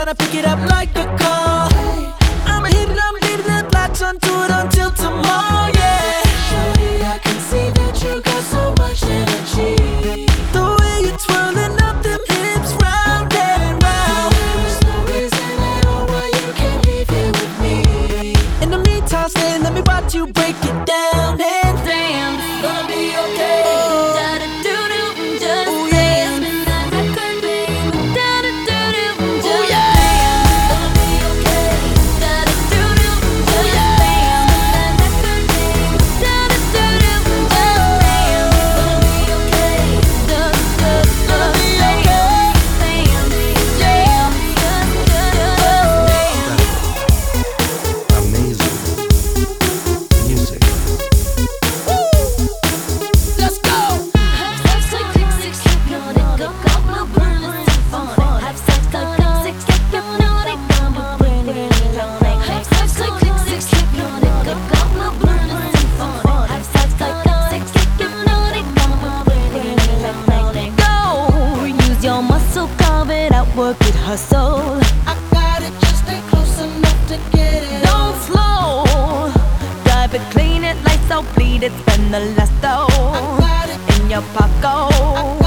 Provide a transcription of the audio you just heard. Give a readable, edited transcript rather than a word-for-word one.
tryna pick it up like a call. I'ma hit it, I'm leaving it, latch onto it until tomorrow, yeah. Shorty, I can see that you got so much energy. The way you're twirling up them hips round and round. There's no reason at all why you can't leave here with me. In the meantime, stay, let me watch you break it down. And Damn, it's gonna be okay. Da-da-doo-doo, just oh, dance. yeah. Da-da-doo-doo, Oh, just yeah. dance. It's gonna be okay. Da-da-doo-doo, just dance. Da-da-doo-doo, just dance. It's gonna be okay. Just Gonna be okay. dance. Amazing music. Let's go. Go, use your muscle, carve it out, work it, hustle. I got it, just stay close enough to get it. Don't slow, drive it, clean it, lights out, bleed it, spend the last I dough got it, in your I pocket.